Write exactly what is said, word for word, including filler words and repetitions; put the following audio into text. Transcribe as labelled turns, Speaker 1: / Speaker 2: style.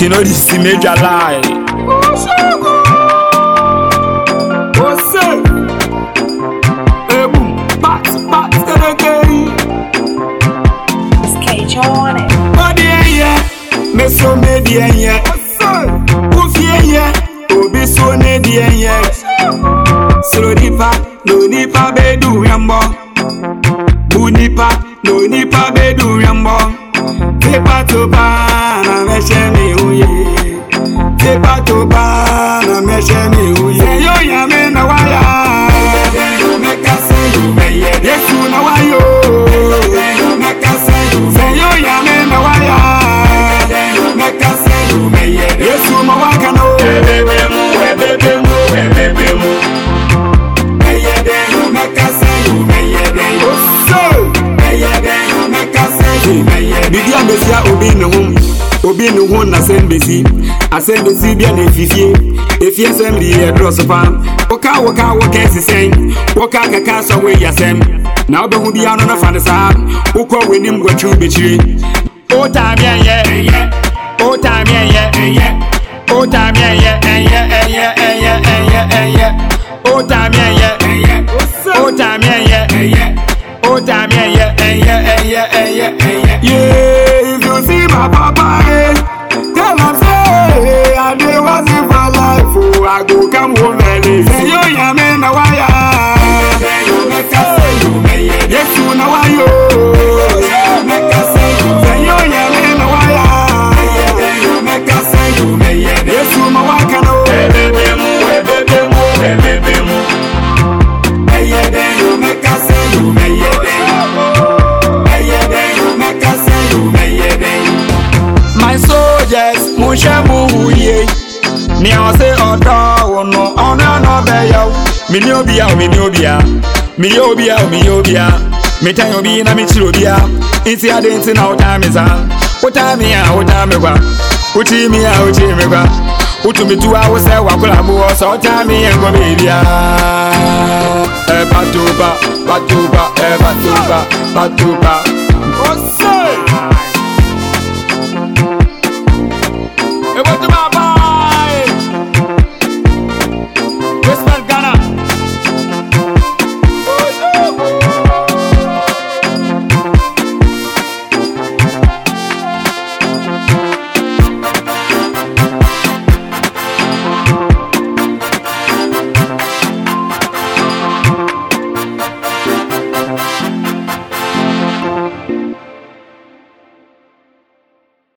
Speaker 1: You know this is major lie.
Speaker 2: What's up? Hey boom, bat, bat, the game.
Speaker 3: It's K J on it.
Speaker 2: Body yeah, me so media yeah. What's up? Ufi yeah, obi so media yeah. So nipa, no nipa be do yambo. Bu nipa, no nipa be do yambo. Tepa to ba na me she me uye. Tepa to ba na me she me uye. Say yo ya me na waya. Make I say you me ye. Yes you na wayo. Make I say you. Say yo ya me na waya. Make I say you me ye. Yes you ma waka no. Ebebe mu, ebebe mu, ebebe mu. Me ye de, make I say you me ye de. Oh so. Me ye de, make I say you me ye de. Bibi ambesia obi ne home. Obi no ho na sembesi asembesi bia na efifie efie sem di e dross pa woka woka woka sisen woka kaka so we yasem na obehu bia no na fa ne sa wokọ wenim gwatru bechiri o time ye o time ye o time ye eye eye eye eye eye o time ye o time ye o time ye eye eye eye eye yeah if you see my papa tell him say I dey was in for life oh I go come home early say yo ya me na waya make I say you me yes you na wayo make I say you say yo ya me na waya make I say you me yes you ma waka no ebebe mu ebebe mu ebebe mu eye de make I say you me eye de make I say you me my soldiers mushamu ye ni I say odo no ono no be yo mi ni obia mi ni obia mi ni obia mi ni obia mi tan obi na mi chiro obia inti adenti na time is a time ya time kwa uti mi ya uti mi kwa utu mi tu a wo se wa kula bu so time ya go bibia e patuba patuba e patuba patuba